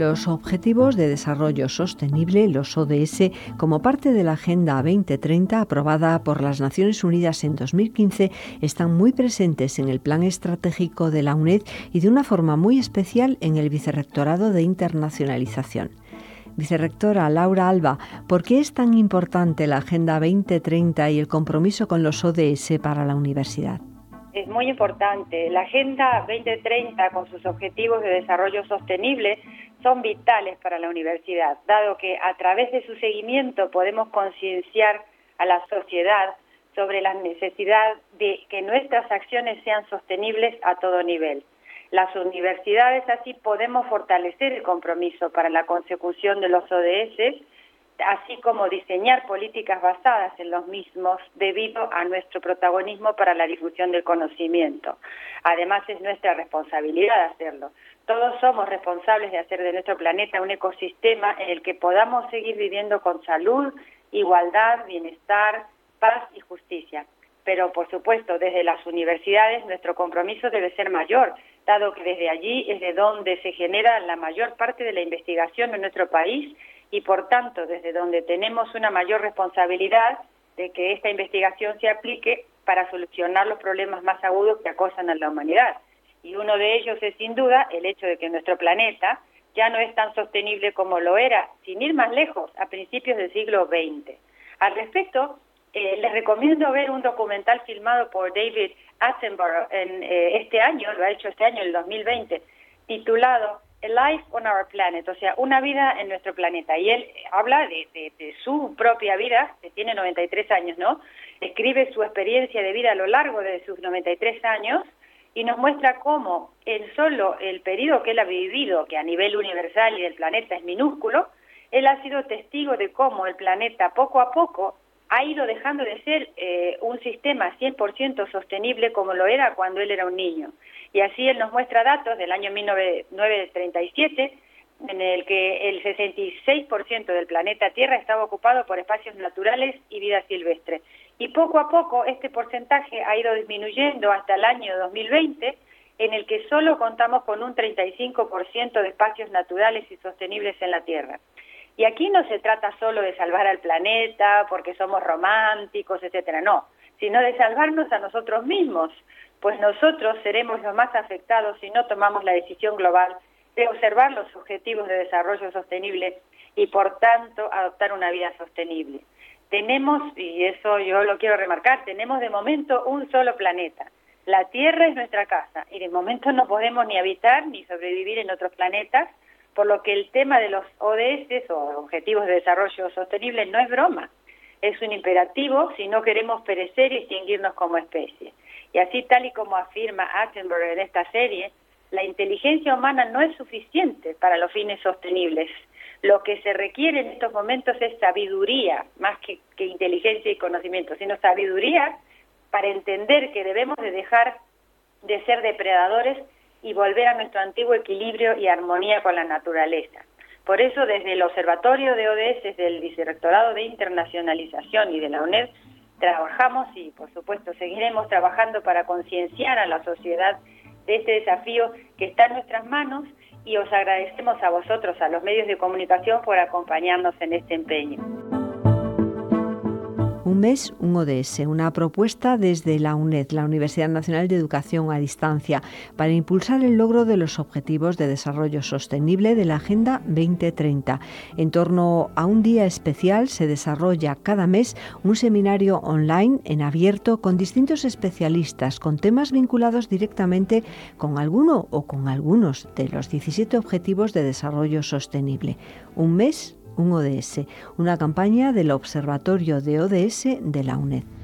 Los Objetivos de Desarrollo Sostenible, los ODS, como parte de la Agenda 2030 aprobada por las Naciones Unidas en 2015, están muy presentes en el Plan Estratégico de la UNED y de una forma muy especial en el Vicerrectorado de Internacionalización. Vicerrectora Laura Alba, ¿por qué es tan importante la Agenda 2030 y el compromiso con los ODS para la universidad? Es muy importante. La Agenda 2030 con sus objetivos de desarrollo sostenible son vitales para la universidad, dado que a través de su seguimiento podemos concienciar a la sociedad sobre la necesidad de que nuestras acciones sean sostenibles a todo nivel. Las universidades así podemos fortalecer el compromiso para la consecución de los ODS, así como diseñar políticas basadas en los mismos debido a nuestro protagonismo para la difusión del conocimiento. Además, es nuestra responsabilidad hacerlo. Todos somos responsables de hacer de nuestro planeta un ecosistema en el que podamos seguir viviendo con salud, igualdad, bienestar, paz y justicia. Pero, por supuesto, desde las universidades nuestro compromiso debe ser mayor, dado que desde allí es de donde se genera la mayor parte de la investigación en nuestro país y, por tanto, desde donde tenemos una mayor responsabilidad de que esta investigación se aplique para solucionar los problemas más agudos que acosan a la humanidad. Y uno de ellos es, sin duda, el hecho de que nuestro planeta ya no es tan sostenible como lo era, sin ir más lejos, a principios del siglo XX. Al respecto, les recomiendo ver un documental filmado por David Attenborough este año, lo ha hecho este año, el 2020, titulado A Life on Our Planet, o sea, una vida en nuestro planeta. Y él habla de su propia vida, que tiene 93 años, ¿no? Escribe su experiencia de vida a lo largo de sus 93 años y nos muestra cómo en solo el periodo que él ha vivido, que a nivel universal y del planeta es minúsculo, él ha sido testigo de cómo el planeta poco a poco ha ido dejando de ser un sistema 100% sostenible como lo era cuando él era un niño. Y así él nos muestra datos del año 1937, en el que el 66% del planeta Tierra estaba ocupado por espacios naturales y vida silvestre. Y poco a poco este porcentaje ha ido disminuyendo hasta el año 2020, en el que solo contamos con un 35% de espacios naturales y sostenibles en la Tierra. Y aquí no se trata solo de salvar al planeta porque somos románticos, etcétera, no, sino de salvarnos a nosotros mismos, pues nosotros seremos los más afectados si no tomamos la decisión global de observar los objetivos de desarrollo sostenible y, por tanto, adoptar una vida sostenible. Tenemos, y eso yo lo quiero remarcar, tenemos de momento un solo planeta. La Tierra es nuestra casa y de momento no podemos ni habitar ni sobrevivir en otros planetas, por lo que el tema de los ODS o Objetivos de Desarrollo Sostenible no es broma, es un imperativo si no queremos perecer y extinguirnos como especie. Y así, tal y como afirma Attenborough en esta serie, la inteligencia humana no es suficiente para los fines sostenibles. Lo que se requiere en estos momentos es sabiduría, más que inteligencia y conocimiento, sino sabiduría para entender que debemos de dejar de ser depredadores y volver a nuestro antiguo equilibrio y armonía con la naturaleza. Por eso, desde el Observatorio de ODS del Vicerrectorado de Internacionalización y de la UNED, trabajamos y, por supuesto, seguiremos trabajando para concienciar a la sociedad de este desafío que está en nuestras manos y os agradecemos a vosotros, a los medios de comunicación, por acompañarnos en este empeño. Un mes, un ODS, una propuesta desde la UNED, la Universidad Nacional de Educación a Distancia, para impulsar el logro de los Objetivos de Desarrollo Sostenible de la Agenda 2030. En torno a un día especial se desarrolla cada mes un seminario online en abierto con distintos especialistas, con temas vinculados directamente con alguno o con algunos de los 17 Objetivos de Desarrollo Sostenible. Un mes, un ODS, una campaña del Observatorio de ODS de la UNED.